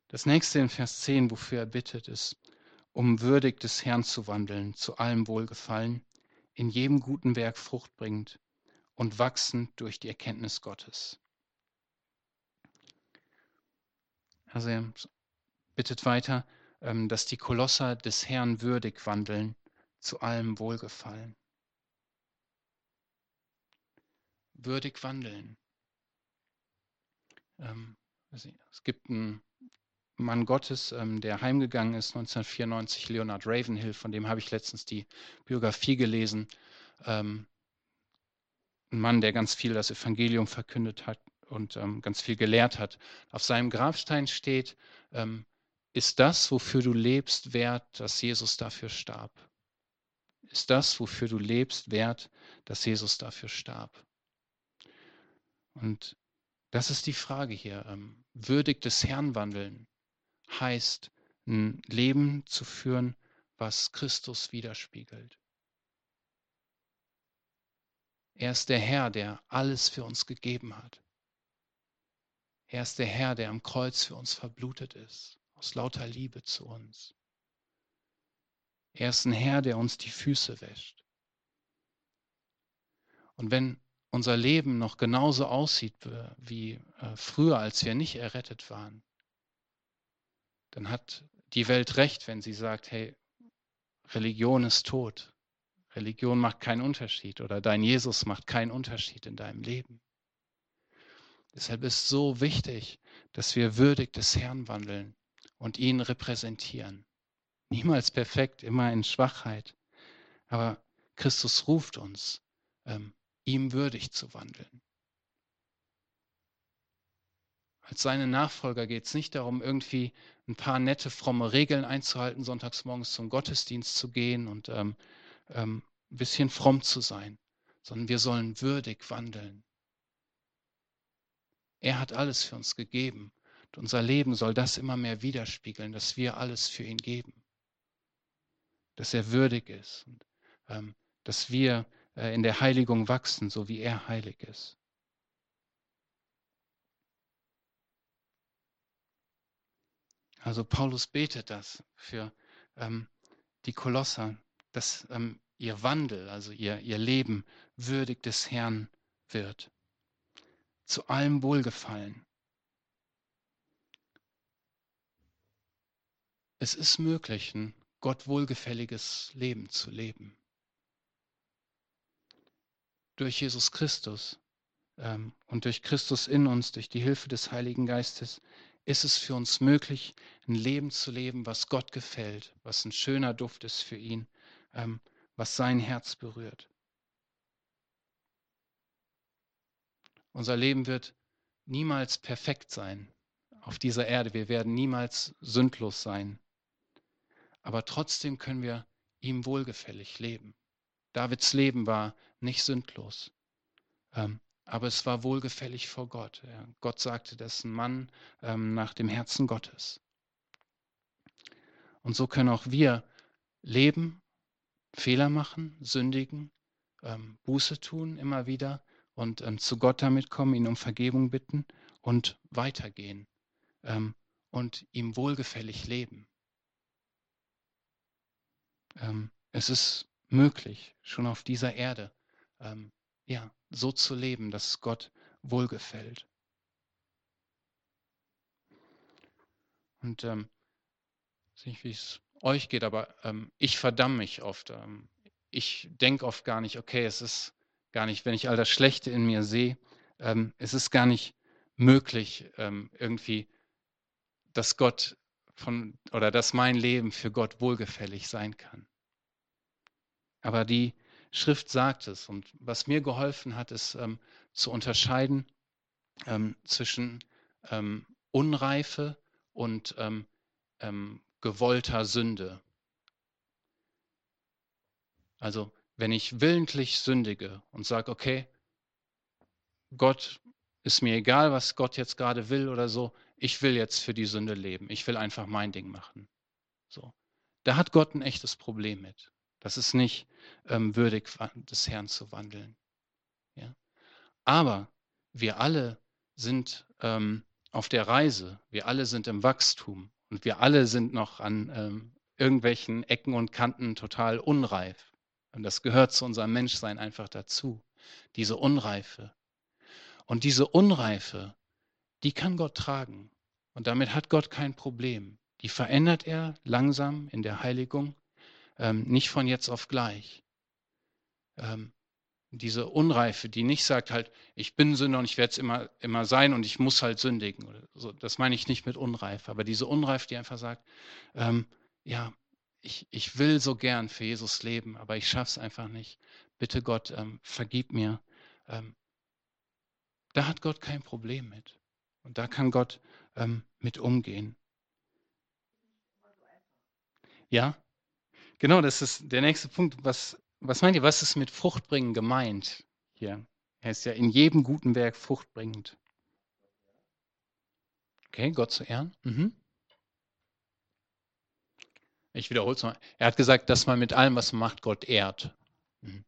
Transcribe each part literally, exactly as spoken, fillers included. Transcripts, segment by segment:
Das nächste in Vers zehn, wofür er bittet, ist, um würdig des Herrn zu wandeln, zu allem Wohlgefallen, in jedem guten Werk Frucht bringend und wachsend durch die Erkenntnis Gottes. Also er bittet weiter, ähm, dass die Kolosser des Herrn würdig wandeln, zu allem Wohlgefallen. Würdig wandeln. Ähm, weiß nicht, Es gibt einen Mann Gottes, ähm, der heimgegangen ist, neunzehnhundertvierundneunzig, Leonard Ravenhill, von dem habe ich letztens die Biografie gelesen. Ähm, Ein Mann, der ganz viel das Evangelium verkündet hat und ähm, ganz viel gelehrt hat. Auf seinem Grabstein steht, ähm, ist das, wofür du lebst, wert, dass Jesus dafür starb? Ist das, wofür du lebst, wert, dass Jesus dafür starb? Und das ist die Frage hier. Ähm, würdig des Herrn wandeln heißt, ein Leben zu führen, was Christus widerspiegelt. Er ist der Herr, der alles für uns gegeben hat. Er ist der Herr, der am Kreuz für uns verblutet ist, aus lauter Liebe zu uns. Er ist ein Herr, der uns die Füße wäscht. Und wenn unser Leben noch genauso aussieht wie früher, als wir nicht errettet waren, dann hat die Welt recht, wenn sie sagt, hey, Religion ist tot. Religion macht keinen Unterschied oder dein Jesus macht keinen Unterschied in deinem Leben. Deshalb ist es so wichtig, dass wir würdig des Herrn wandeln und ihn repräsentieren. Niemals perfekt, immer in Schwachheit. Aber Christus ruft uns, ähm, ihm würdig zu wandeln. Als seine Nachfolger geht es nicht darum, irgendwie ein paar nette, fromme Regeln einzuhalten, sonntags morgens zum Gottesdienst zu gehen und ähm, ähm, ein bisschen fromm zu sein, sondern wir sollen würdig wandeln. Er hat alles für uns gegeben. Und unser Leben soll das immer mehr widerspiegeln, dass wir alles für ihn geben. Dass er würdig ist und ähm, dass wir äh, in der Heiligung wachsen, so wie er heilig ist. Also Paulus betet das für ähm, die Kolosser, dass ähm, ihr Wandel, also ihr, ihr Leben würdig des Herrn wird. Zu allem Wohlgefallen. Es ist möglich, ein Gott wohlgefälliges Leben zu leben. Durch Jesus Christus ähm, und durch Christus in uns, durch die Hilfe des Heiligen Geistes, ist es für uns möglich, ein Leben zu leben, was Gott gefällt, was ein schöner Duft ist für ihn, ähm, was sein Herz berührt. Unser Leben wird niemals perfekt sein auf dieser Erde. Wir werden niemals sündlos sein. Aber trotzdem können wir ihm wohlgefällig leben. Davids Leben war nicht sündlos, ähm, aber es war wohlgefällig vor Gott. Ja, Gott sagte, das ist ein Mann ähm, nach dem Herzen Gottes. Und so können auch wir leben, Fehler machen, sündigen, ähm, Buße tun immer wieder und ähm, zu Gott damit kommen, ihn um Vergebung bitten und weitergehen ähm, und ihm wohlgefällig leben. Ähm, es ist möglich, schon auf dieser Erde, ähm, ja, so zu leben, dass es Gott wohlgefällt. Und ähm, ich weiß nicht, wie es euch geht, aber ähm, ich verdamme mich oft. Ähm, ich denke oft gar nicht, okay, es ist gar nicht, wenn ich all das Schlechte in mir sehe, ähm, es ist gar nicht möglich, ähm, irgendwie, dass Gott von oder dass mein Leben für Gott wohlgefällig sein kann. Aber die Schrift sagt es. Und was mir geholfen hat, ist ähm, zu unterscheiden ähm, zwischen ähm, Unreife und ähm, ähm, gewollter Sünde. Also wenn ich willentlich sündige und sage, okay, Gott ist mir egal, was Gott jetzt gerade will oder so, ich will jetzt für die Sünde leben, ich will einfach mein Ding machen. So. Da hat Gott ein echtes Problem mit. Das ist nicht ähm, würdig des Herrn zu wandeln. Ja? Aber wir alle sind ähm, auf der Reise. Wir alle sind im Wachstum und wir alle sind noch an ähm, irgendwelchen Ecken und Kanten total unreif. Und das gehört zu unserem Menschsein einfach dazu, diese Unreife. Und diese Unreife, die kann Gott tragen. Und damit hat Gott kein Problem. Die verändert er langsam in der Heiligung, ähm, nicht von jetzt auf gleich. Ähm, diese Unreife, die nicht sagt halt, ich bin Sünder und ich werde es immer, immer sein und ich muss halt sündigen. Oder so. Das meine ich nicht mit Unreife, aber diese Unreife, die einfach sagt, ähm, ja, ich, ich will so gern für Jesus leben, aber ich schaffe es einfach nicht. Bitte Gott, ähm, vergib mir. Ähm, da hat Gott kein Problem mit. Und da kann Gott ähm, mit umgehen. Ja, genau, das ist der nächste Punkt. Was, was meint ihr, was ist mit Fruchtbringen gemeint hier? Er ist ja in jedem guten Werk fruchtbringend. Okay, Gott zu ehren. Mhm. Ich wiederhole es mal. Er hat gesagt, dass man mit allem, was man macht, Gott ehrt. Mhm.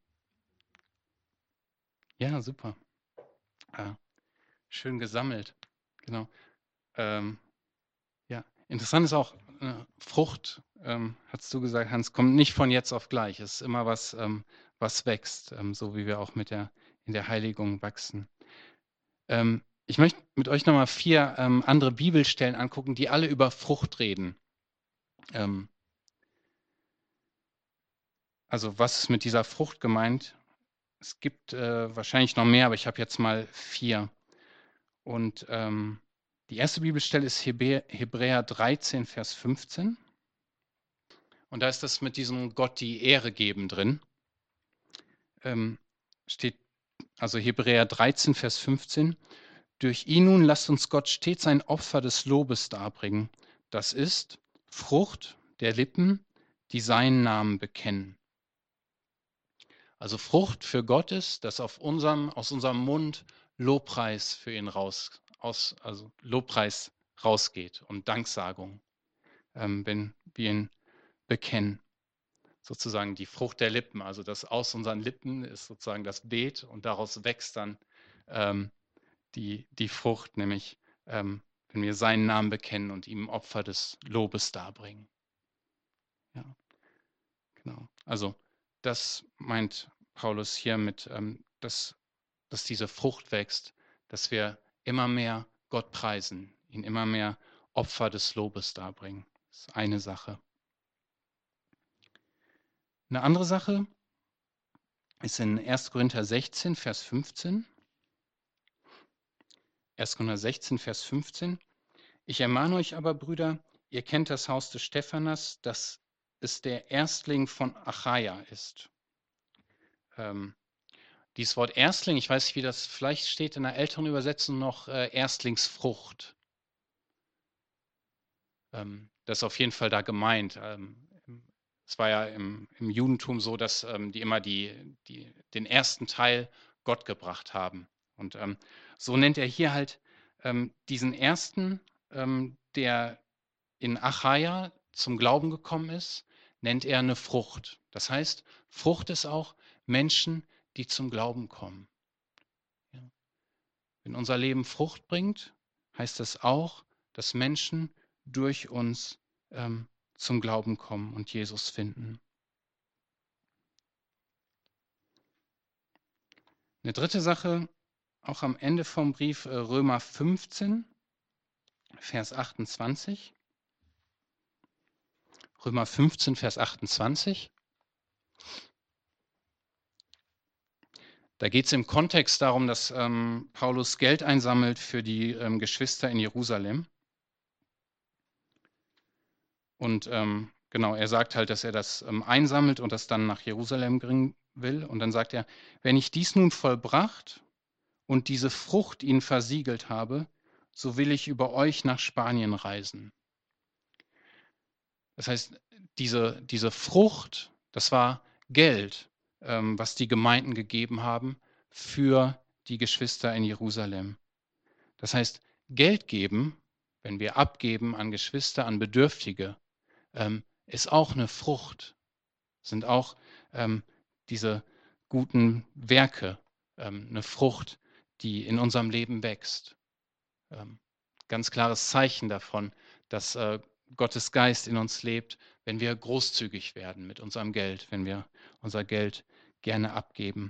Ja, super. Ja, schön gesammelt. Genau. Ähm, ja, interessant ist auch, äh, Frucht, ähm, hast du gesagt, Hans, kommt nicht von jetzt auf gleich. Es ist immer was, ähm, was wächst, ähm, so wie wir auch mit der, in der Heiligung wachsen. Ähm, ich möchte mit euch nochmal vier ähm, andere Bibelstellen angucken, die alle über Frucht reden. Ähm, also was ist mit dieser Frucht gemeint? Es gibt äh, wahrscheinlich noch mehr, aber ich habe jetzt mal vier. Und ähm, die erste Bibelstelle ist Hebä Hebräer dreizehn, Vers fünfzehn. Und da ist das mit diesem Gott die Ehre geben drin. Ähm, steht also Hebräer dreizehn, Vers fünfzehn. Durch ihn nun lasst uns Gott stets ein Opfer des Lobes darbringen. Das ist Frucht der Lippen, die seinen Namen bekennen. Also Frucht für Gott ist, dass auf unserem, aus unserem Mund Lobpreis für ihn raus, aus, also Lobpreis rausgeht und Danksagung, ähm, wenn wir ihn bekennen. Sozusagen die Frucht der Lippen, also das aus unseren Lippen ist sozusagen das Beet und daraus wächst dann ähm, die, die Frucht, nämlich ähm, wenn wir seinen Namen bekennen und ihm Opfer des Lobes darbringen. Ja, genau. Also das meint Paulus hier mit, ähm, dass, dass diese Frucht wächst, dass wir immer mehr Gott preisen, ihn immer mehr Opfer des Lobes darbringen. Das ist eine Sache. Eine andere Sache ist in erster Korinther sechzehn, Vers fünfzehn. erster Korinther sechzehn, Vers fünfzehn. Ich ermahne euch aber, Brüder, ihr kennt das Haus des Stephanas, dass es der Erstling von Achaia ist. Ähm, dieses Wort Erstling, ich weiß nicht, wie das vielleicht steht in der älteren Übersetzung noch, äh, Erstlingsfrucht. Ähm, das ist auf jeden Fall da gemeint. Ähm, es war ja im, im Judentum so, dass ähm, die immer die, die, den ersten Teil Gott gebracht haben. Und ähm, so nennt er hier halt ähm, diesen ersten, ähm, der in Achaia zum Glauben gekommen ist, nennt er eine Frucht. Das heißt, Frucht ist auch Menschen, die zum Glauben kommen. Ja. Wenn unser Leben Frucht bringt, heißt das auch, dass Menschen durch uns ähm, zum Glauben kommen und Jesus finden. Eine dritte Sache, auch am Ende vom Brief äh, Römer fünfzehn, Vers achtundzwanzig. Römer fünfzehn, Vers achtundzwanzig. Da geht es im Kontext darum, dass ähm, Paulus Geld einsammelt für die ähm, Geschwister in Jerusalem. Und ähm, genau, er sagt halt, dass er das ähm, einsammelt und das dann nach Jerusalem bringen will. Und dann sagt er, wenn ich dies nun vollbracht und diese Frucht ihnen versiegelt habe, so will ich über euch nach Spanien reisen. Das heißt, diese, diese Frucht, das war Geld, ähm, was die Gemeinden gegeben haben für die Geschwister in Jerusalem. Das heißt, Geld geben, wenn wir abgeben an Geschwister, an Bedürftige, ähm, ist auch eine Frucht, sind auch ähm, diese guten Werke, ähm, eine Frucht, die in unserem Leben wächst. Ähm, ganz klares Zeichen davon, dass äh, Gottes Geist in uns lebt, wenn wir großzügig werden mit unserem Geld, wenn wir unser Geld gerne abgeben.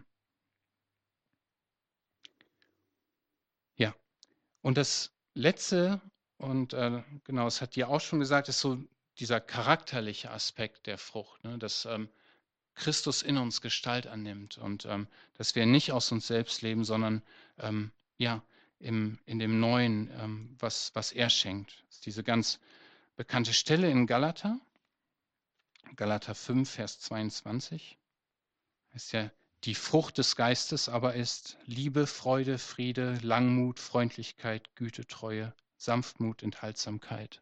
Ja, und das Letzte, und äh, genau, es hat dir auch schon gesagt, ist so dieser charakterliche Aspekt der Frucht, ne? Dass ähm, Christus in uns Gestalt annimmt und ähm, dass wir nicht aus uns selbst leben, sondern ähm, ja, im, in dem Neuen, ähm, was, was er schenkt. Das ist diese ganz bekannte Stelle in Galater, Galater fünf, Vers zweiundzwanzig. Ist ja, die Frucht des Geistes aber ist Liebe, Freude, Friede, Langmut, Freundlichkeit, Güte, Treue, Sanftmut, Enthaltsamkeit.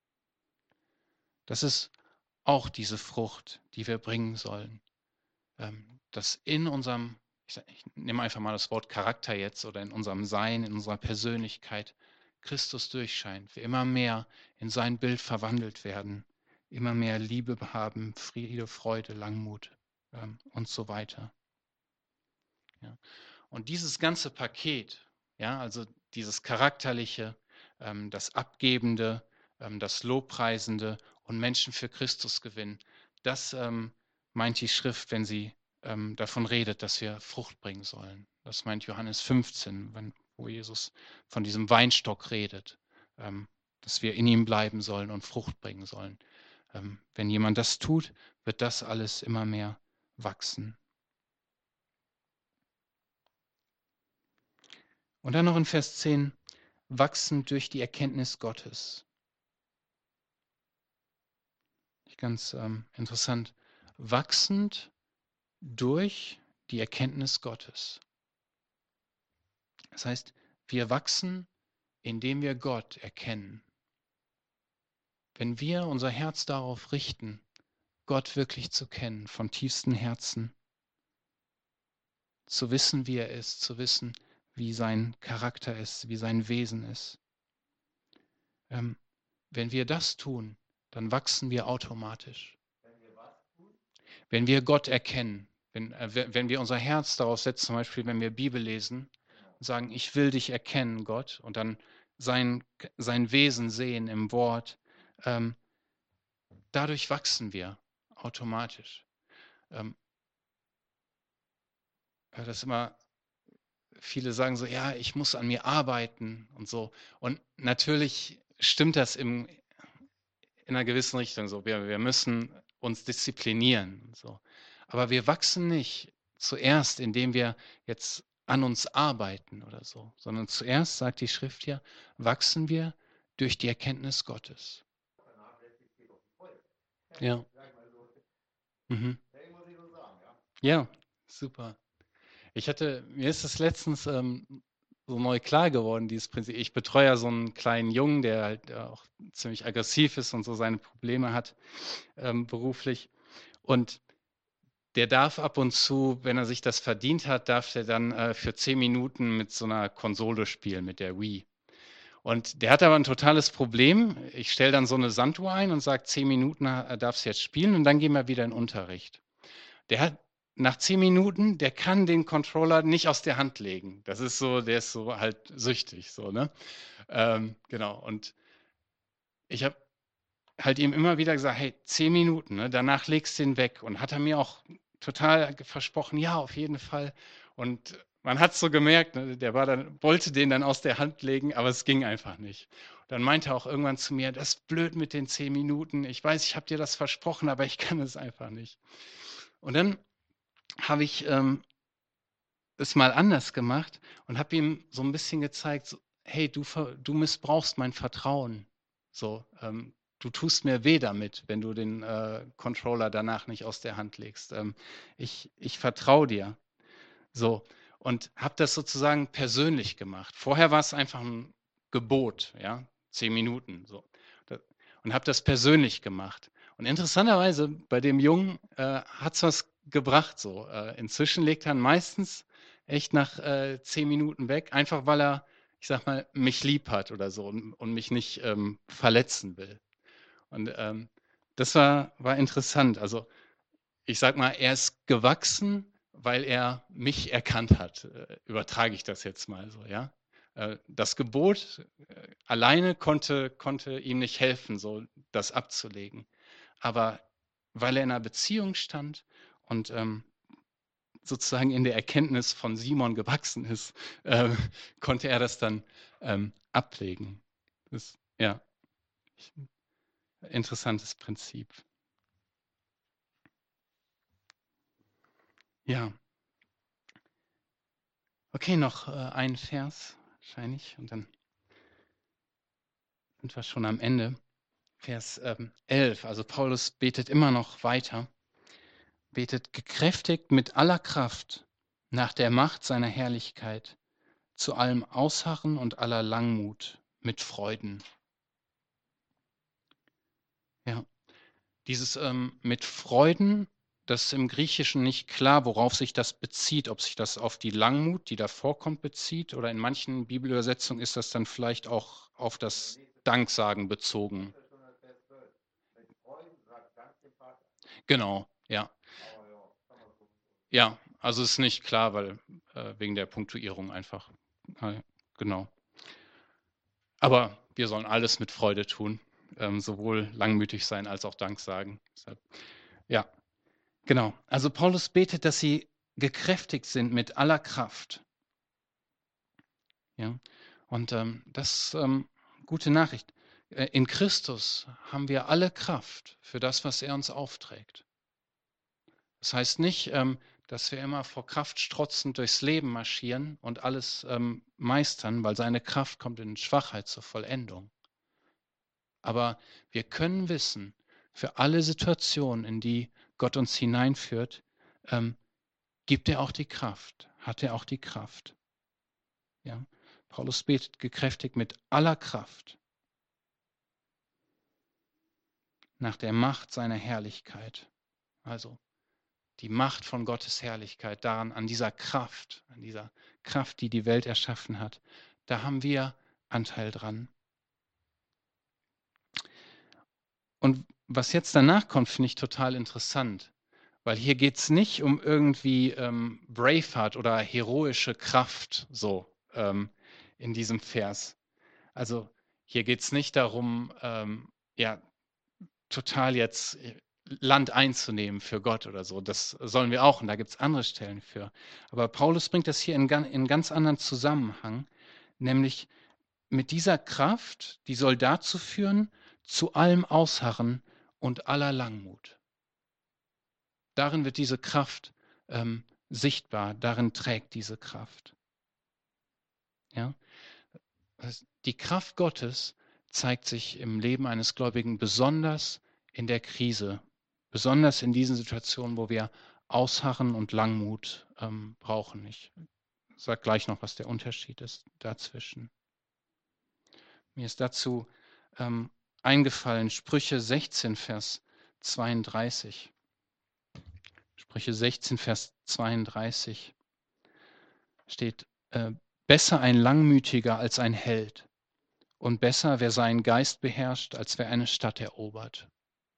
Das ist auch diese Frucht, die wir bringen sollen. Ähm, dass in unserem, ich, sag, ich nehme einfach mal das Wort Charakter jetzt, oder in unserem Sein, in unserer Persönlichkeit, Christus durchscheint, wir immer mehr in sein Bild verwandelt werden, immer mehr Liebe haben, Friede, Freude, Langmut ähm, und so weiter. Ja. Und dieses ganze Paket, ja, also dieses Charakterliche, ähm, das Abgebende, ähm, das Lobpreisende und Menschen für Christus gewinnen, das ähm, meint die Schrift, wenn sie ähm, davon redet, dass wir Frucht bringen sollen. Das meint Johannes fünfzehn, wenn, wo Jesus von diesem Weinstock redet, ähm, dass wir in ihm bleiben sollen und Frucht bringen sollen. Ähm, wenn jemand das tut, wird das alles immer mehr wachsen. Und dann noch in Vers zehn, wachsen durch die Erkenntnis Gottes. Ganz ähm, interessant. Wachsend durch die Erkenntnis Gottes. Das heißt, wir wachsen, indem wir Gott erkennen. Wenn wir unser Herz darauf richten, Gott wirklich zu kennen, von tiefstem Herzen, zu wissen, wie er ist, zu wissen, wie sein Charakter ist, wie sein Wesen ist. Ähm, wenn wir das tun, dann wachsen wir automatisch. Wenn wir Gott erkennen, wenn, äh, wenn wir unser Herz darauf setzen, zum Beispiel, wenn wir Bibel lesen und sagen, ich will dich erkennen, Gott, und dann sein, sein Wesen sehen im Wort, ähm, dadurch wachsen wir automatisch. Ähm, das immer, viele sagen so, ja, ich muss an mir arbeiten und so. Und natürlich stimmt das im, in einer gewissen Richtung so. Wir, wir müssen uns disziplinieren. So. Aber wir wachsen nicht zuerst, indem wir jetzt an uns arbeiten oder so, sondern zuerst, sagt die Schrift hier, wachsen wir durch die Erkenntnis Gottes. Ja. Mhm. Ja, super. Ich hatte, mir ist es letztens ähm, so neu klar geworden, dieses Prinzip. Ich betreue ja so einen kleinen Jungen, der halt auch ziemlich aggressiv ist und so seine Probleme hat, ähm, beruflich. Und der darf ab und zu, wenn er sich das verdient hat, darf der dann äh, für zehn Minuten mit so einer Konsole spielen, mit der Wii. Und der hat aber ein totales Problem. Ich stelle dann so eine Sanduhr ein und sage, zehn Minuten äh, darfst du jetzt spielen und dann gehen wir wieder in den Unterricht. Der hat nach zehn Minuten, der kann den Controller nicht aus der Hand legen. Das ist so, der ist so halt süchtig, so, ne? Ähm, genau. Und ich habe halt ihm immer wieder gesagt, hey, zehn Minuten, ne, danach legst du den weg. Und hat er mir auch total versprochen, ja, auf jeden Fall. Und man hat so gemerkt, ne, der war dann, wollte den dann aus der Hand legen, aber es ging einfach nicht. Dann meinte er auch irgendwann zu mir, das ist blöd mit den zehn Minuten. Ich weiß, ich habe dir das versprochen, aber ich kann es einfach nicht. Und dann habe ich ähm, es mal anders gemacht und habe ihm so ein bisschen gezeigt, so, hey, du, du missbrauchst mein Vertrauen. So, ähm, du tust mir weh damit, wenn du den äh, Controller danach nicht aus der Hand legst. Ähm, ich ich vertraue dir. So, und habe das sozusagen persönlich gemacht. Vorher war es einfach ein Gebot, ja, zehn Minuten so. Und habe das persönlich gemacht. Und interessanterweise, bei dem Jungen äh, hat es was gebracht so. Äh, inzwischen legt er meistens echt nach äh, zehn Minuten weg, einfach weil er, ich sag mal, mich lieb hat oder so und, und mich nicht ähm, verletzen will. Und ähm, das war, war interessant. Also ich sag mal, er ist gewachsen, weil er mich erkannt hat. Äh, übertrage ich das jetzt mal so, ja. Äh, das Gebot äh, alleine konnte, konnte ihm nicht helfen, so das abzulegen. Aber weil er in einer Beziehung stand und ähm, sozusagen in der Erkenntnis von Simon gewachsen ist, äh, konnte er das dann ähm, ablegen. Das, ja, interessantes Prinzip. Ja, okay, noch äh, ein Vers wahrscheinlich und dann sind wir schon am Ende. Vers ähm, elf, also Paulus betet immer noch weiter, betet gekräftigt mit aller Kraft nach der Macht seiner Herrlichkeit, zu allem Ausharren und aller Langmut mit Freuden. Ja, dieses ähm, mit Freuden, das ist im Griechischen nicht klar, worauf sich das bezieht, ob sich das auf die Langmut, die da vorkommt, bezieht, oder in manchen Bibelübersetzungen ist das dann vielleicht auch auf das Danksagen bezogen. Genau, ja. Ja, also ist nicht klar, weil äh, wegen der Punktuierung einfach. Äh, genau. Aber wir sollen alles mit Freude tun, ähm, sowohl langmütig sein als auch Dank sagen. Deshalb, ja, genau. Also Paulus betet, dass sie gekräftigt sind mit aller Kraft. Ja, und ähm, das ist ähm, gute Nachricht. Äh, In Christus haben wir alle Kraft für das, was er uns aufträgt. Das heißt nicht, ähm, dass wir immer vor Kraft strotzend durchs Leben marschieren und alles ähm, meistern, weil seine Kraft kommt in Schwachheit zur Vollendung. Aber wir können wissen, für alle Situationen, in die Gott uns hineinführt, ähm, gibt er auch die Kraft, hat er auch die Kraft. Ja? Paulus betet gekräftigt mit aller Kraft nach der Macht seiner Herrlichkeit. Also die Macht von Gottes Herrlichkeit, daran, an dieser Kraft, an dieser Kraft, die die Welt erschaffen hat, da haben wir Anteil dran. Und was jetzt danach kommt, finde ich total interessant, weil hier geht es nicht um irgendwie ähm, Braveheart oder heroische Kraft so ähm, in diesem Vers. Also hier geht es nicht darum, ähm, ja, total jetzt äh, Land einzunehmen für Gott oder so. Das sollen wir auch und da gibt es andere Stellen für. Aber Paulus bringt das hier in, in einen ganz anderen Zusammenhang, nämlich mit dieser Kraft, die soll dazu führen, zu allem Ausharren und aller Langmut. Darin wird diese Kraft ähm, sichtbar, darin trägt diese Kraft. Ja? Die Kraft Gottes zeigt sich im Leben eines Gläubigen besonders in der Krise, besonders in diesen Situationen, wo wir Ausharren und Langmut ähm, brauchen. Ich sage gleich noch, was der Unterschied ist dazwischen. Mir ist dazu ähm, eingefallen, Sprüche sechzehn, Vers zweiunddreißig. Sprüche sechzehn, Vers zweiunddreißig steht, äh, besser ein Langmütiger als ein Held und besser, wer seinen Geist beherrscht, als wer eine Stadt erobert.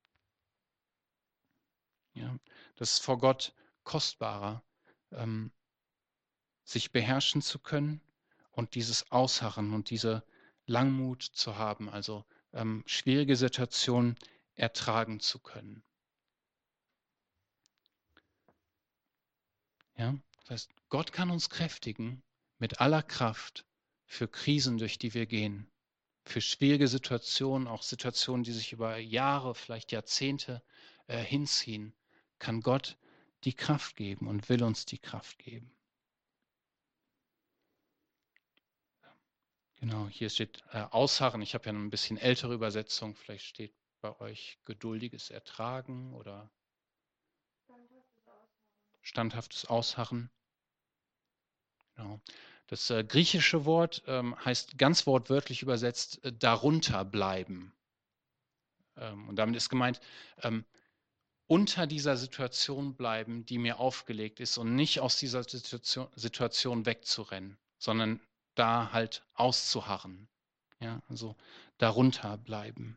Ja, das ist vor Gott kostbarer, ähm, sich beherrschen zu können und dieses Ausharren und diese Langmut zu haben, also ähm, schwierige Situationen ertragen zu können. Ja, das heißt, Gott kann uns kräftigen mit aller Kraft für Krisen, durch die wir gehen, für schwierige Situationen, auch Situationen, die sich über Jahre, vielleicht Jahrzehnte äh, hinziehen, kann Gott die Kraft geben und will uns die Kraft geben. Genau, hier steht äh, Ausharren. Ich habe ja ein bisschen ältere Übersetzung. Vielleicht steht bei euch geduldiges Ertragen oder standhaftes Ausharren. Genau. Das äh, griechische Wort ähm, heißt ganz wortwörtlich übersetzt äh, darunter bleiben. Ähm, und damit ist gemeint, ähm, unter dieser Situation bleiben, die mir aufgelegt ist und nicht aus dieser Situation, Situation wegzurennen, sondern da halt auszuharren. Ja, also darunter bleiben.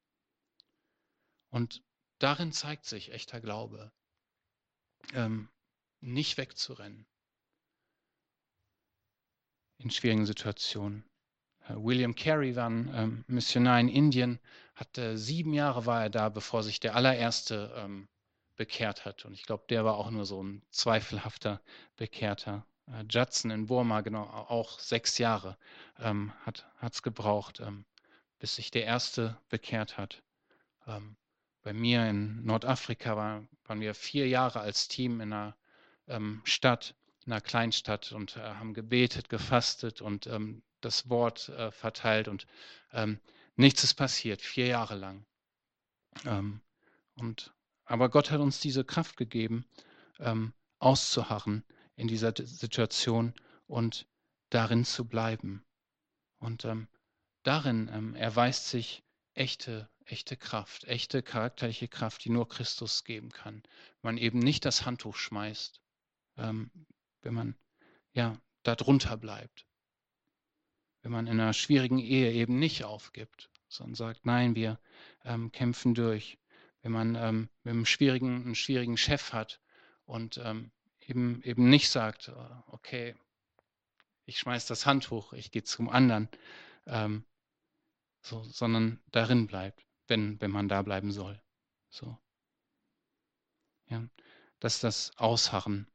Und darin zeigt sich echter Glaube, ähm, nicht wegzurennen. in schwierigen Situationen. Äh, William Carey war ein ähm, Missionar in Indien, hatte sieben Jahre war er da, bevor sich der allererste ähm, bekehrt hat. Und ich glaube, der war auch nur so ein zweifelhafter Bekehrter. Äh, Judson in Burma, genau, auch sechs Jahre ähm, hat es gebraucht, ähm, bis sich der erste bekehrt hat. Ähm, bei mir in Nordafrika war, waren wir vier Jahre als Team in einer ähm, Stadt, in einer Kleinstadt und äh, haben gebetet, gefastet und ähm, das Wort äh, verteilt und ähm, nichts ist passiert, vier Jahre lang. Ähm, und, aber Gott hat uns diese Kraft gegeben, ähm, auszuharren in dieser Situation und darin zu bleiben. Und ähm, darin ähm, erweist sich echte, echte Kraft, echte charakterliche Kraft, die nur Christus geben kann. Wenn man eben nicht das Handtuch schmeißt, ähm, wenn man ja da drunter bleibt, wenn man in einer schwierigen Ehe eben nicht aufgibt, sondern sagt, nein, wir ähm, kämpfen durch. Wenn man ähm, mit einem schwierigen, einen schwierigen Chef hat und ähm, eben, eben nicht sagt, äh, okay, ich schmeiß das Handtuch, ich gehe zum anderen, ähm, so, sondern darin bleibt, wenn, wenn man da bleiben soll. So, ja. Das ist das Ausharren.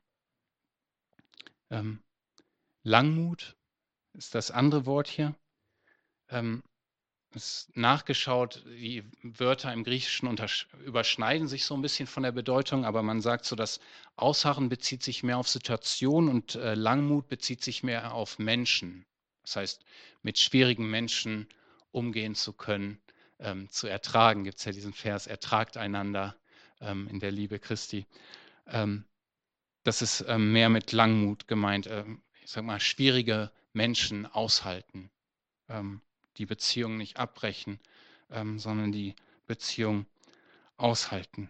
Ähm, Langmut ist das andere Wort hier. Ähm, ist nachgeschaut, die Wörter im Griechischen überschneiden sich so ein bisschen von der Bedeutung, aber man sagt so, dass Ausharren bezieht sich mehr auf Situationen und äh, Langmut bezieht sich mehr auf Menschen. Das heißt, mit schwierigen Menschen umgehen zu können, ähm, zu ertragen, gibt es ja diesen Vers, ertragt einander ähm, in der Liebe Christi. Ähm, das ist ähm, mehr mit Langmut gemeint, ähm, ich sag mal, schwierige Menschen aushalten, ähm, die Beziehung nicht abbrechen, ähm, sondern die Beziehung aushalten.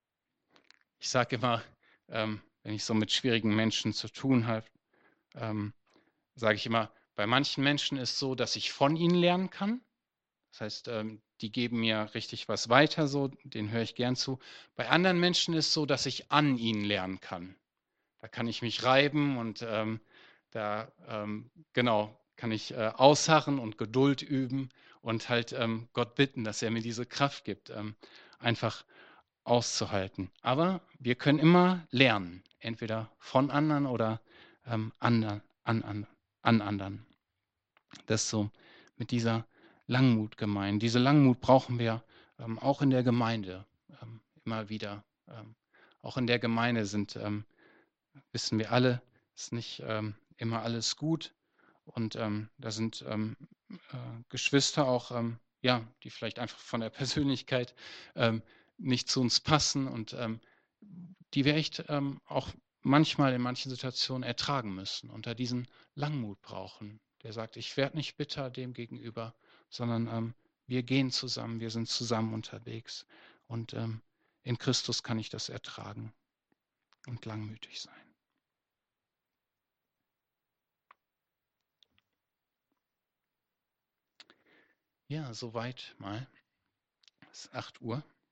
Ich sage immer, ähm, wenn ich so mit schwierigen Menschen zu tun habe, ähm, sage ich immer, bei manchen Menschen ist es so, dass ich von ihnen lernen kann. Das heißt, ähm, die geben mir richtig was weiter, so, den höre ich gern zu. Bei anderen Menschen ist es so, dass ich an ihnen lernen kann. Da kann ich mich reiben und ähm, da, ähm, genau, kann ich äh, ausharren und Geduld üben und halt ähm, Gott bitten, dass er mir diese Kraft gibt, ähm, einfach auszuhalten. Aber wir können immer lernen, entweder von anderen oder ähm, an, an, an, an anderen. Das ist so mit dieser Langmut gemeint. Diese Langmut brauchen wir ähm, auch in der Gemeinde ähm, immer wieder. Ähm, auch in der Gemeinde sind ähm, wissen wir alle, ist nicht ähm, immer alles gut. Und ähm, da sind ähm, äh, Geschwister auch, ähm, ja, die vielleicht einfach von der Persönlichkeit ähm, nicht zu uns passen und ähm, die wir echt ähm, auch manchmal in manchen Situationen ertragen müssen und da diesen Langmut brauchen. Der sagt, ich werde nicht bitter dem gegenüber, sondern ähm, wir gehen zusammen, wir sind zusammen unterwegs. Und ähm, in Christus kann ich das ertragen und langmütig sein. Ja, soweit mal. Es ist acht Uhr.